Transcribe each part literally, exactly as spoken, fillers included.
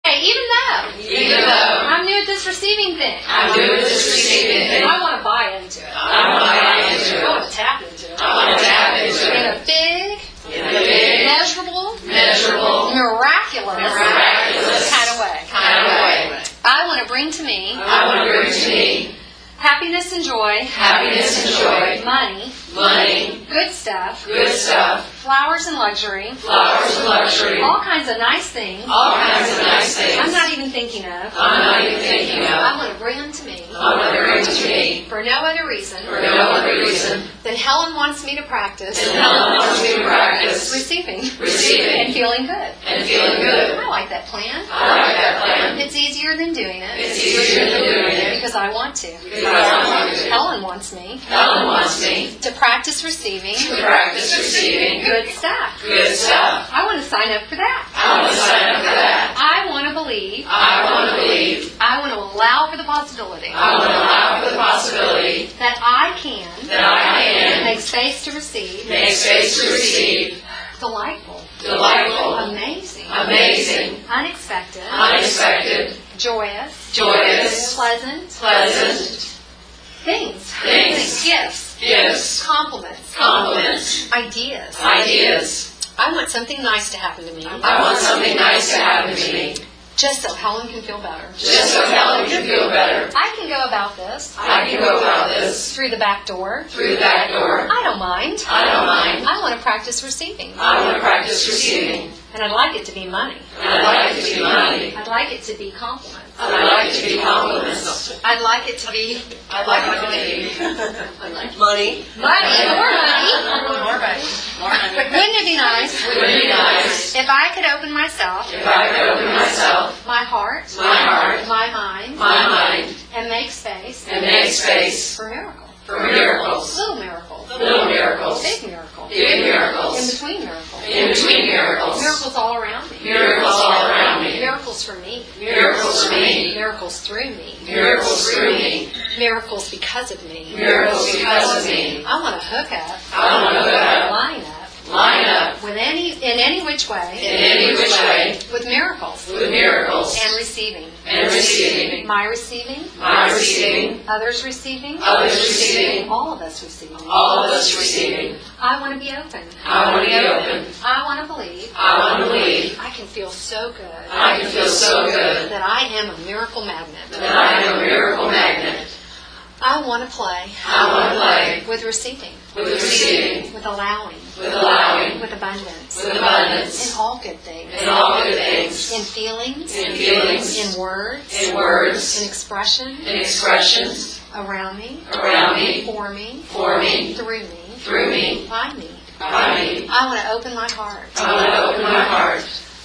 Hey, even though, even though I'm new at this receiving thing, I'm new at this receiving thing, I want to buy into it. I want to buy into it. I want to tap into it. I want to tap into In it. a big, In a big, measurable, measurable, miraculous, miraculous kind of way. kind of way. I want to bring to me I want to bring to me happiness and joy, happiness and joy, money, money, good stuff, good stuff, flowers and luxury, flowers and luxury, all kinds of nice things all kinds of nice things I'm not even thinking of. I'm not even thinking I of. want to bring them to me I want to bring to me for no other reason for no other reason than Helen wants me to practice than Helen wants me to practice receiving receiving and feeling good. and feeling good. I like that plan. I like that plan. It's easier than doing it. It's easier than doing it Because I want to. because I want to. Helen wants me Helen wants me to practice receiving to practice receiving good stuff. good stuff. I want to sign up for that. I want to sign up for that. I want to believe. I want to believe. I want to allow for the possibility I want to allow for the possibility that I can that I can make space to receive make space to receive delightful, delightful, amazing, amazing, unexpected, unexpected, joyous, joyous, pleasant pleasant things, Things. gifts, gifts, compliments, compliments, ideas. ideas. I want something nice to happen to me, I want something nice to happen to me just so Helen can feel better. just so Helen can feel better. I can go about this I can go about this through the back door. through the back door. I don't mind. I don't mind. I want to practice receiving, I want to practice receiving. and I'd like it to be money. And I'd like it to be money. I'd like it to be compliments. I'd like it to be compliments. I'd like it to be I'd like it to be money. money, more money. More money. More money. Wouldn't it be nice Wouldn't it be nice if I could open myself, if I could open myself, my heart, my heart, my mind, my mind, and make space and make space for miracles, for miracles, little miracles, little miracles, big miracles, big in miracles, between miracles, in between miracles, miracles all around me, miracles all around me, miracles for me, miracles for me, miracles through me, miracles through me, miracles because of me. miracles because of me. I want to hook up, I want to hook up, line up line up, with any in any which way in any which way, with miracles with miracles, and receiving. and receiving, My receiving, my receiving, others receiving, others receiving, all of us receiving. all of us receiving. I want to be open. I want to be open. I want to believe. I want to believe. I can feel so good I can feel so good that I am a miracle magnet. that I am a miracle magnet. I want to play I want to play with receiving, with receiving, with allowing, with allowing, with abundance, with abundance, in all good things, in all good things, in feelings, in feelings, in words, in words, in expression, in expressions around me, around me, for me, for me, through me, through me, by me. by me. I want to open my heart. I want to open my heart.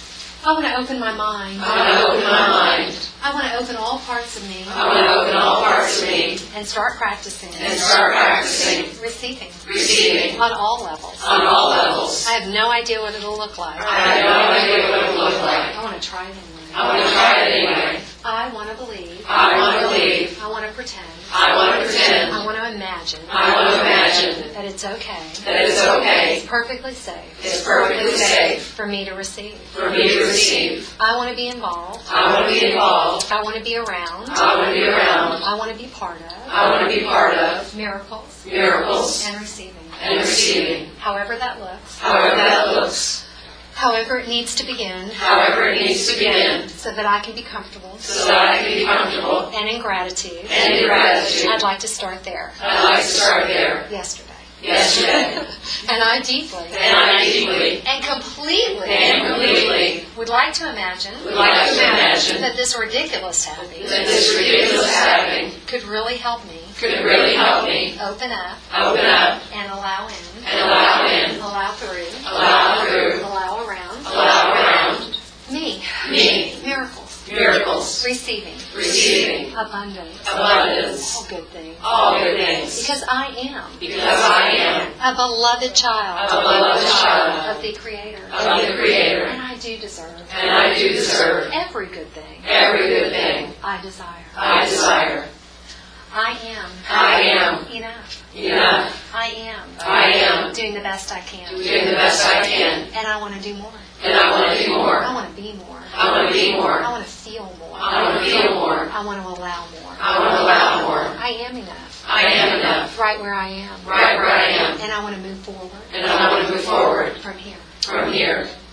I want to open my mind. I want to open my mind. I want to open all parts of me I want to open all parts of me and start practicing and start practicing receiving receiving on all levels. on all levels. I have no idea what it'll look like. I have no idea what it will look like. I want to try it anyway. I want to try it anyway. I want to believe. I want to believe. I want to pretend. I want to pretend. I want to imagine I want to imagine that it's okay. that it's okay. It's perfectly safe It's perfectly safe for me to receive. for me to receive. I want to be involved. I want to be involved. I want to be around. I want to be around. I want to be part of I want to be part of miracles miracles and receiving. and receiving. However that looks. However that looks. However it needs to begin. However it needs to begin. So that I can be comfortable. So that I can be comfortable. And in gratitude. And in gratitude. I'd like to start there. I'd like to start there. Yesterday. Yesterday. And I deeply. And I deeply. And completely. And completely. Would like to imagine. Would like to imagine. That this ridiculous habit. That this ridiculous habit. Could really help me. Could really help me. Open up. Open up. And allow in. And allow in. Allow through. Allow through. Allow around. Allow around. Me. Me. Miracles. Miracles. Receiving. Receiving. Abundance. Abundance. All good things. All good things. Because I am. Because I am A beloved child. a beloved child Of the Creator. of the Creator. And I do deserve. And I do deserve Every good thing. every good thing I desire. I desire. I am. I am Enough. enough. I am. I am Doing the best I can. doing the best I can. And I want to do more. And I want to do I more. want to be more. I want to be more. I want to want to allow more. I want to allow more. I am enough. I am enough. Right where I am. Right where I am. And I want to move forward And I want to move forward from here. from here.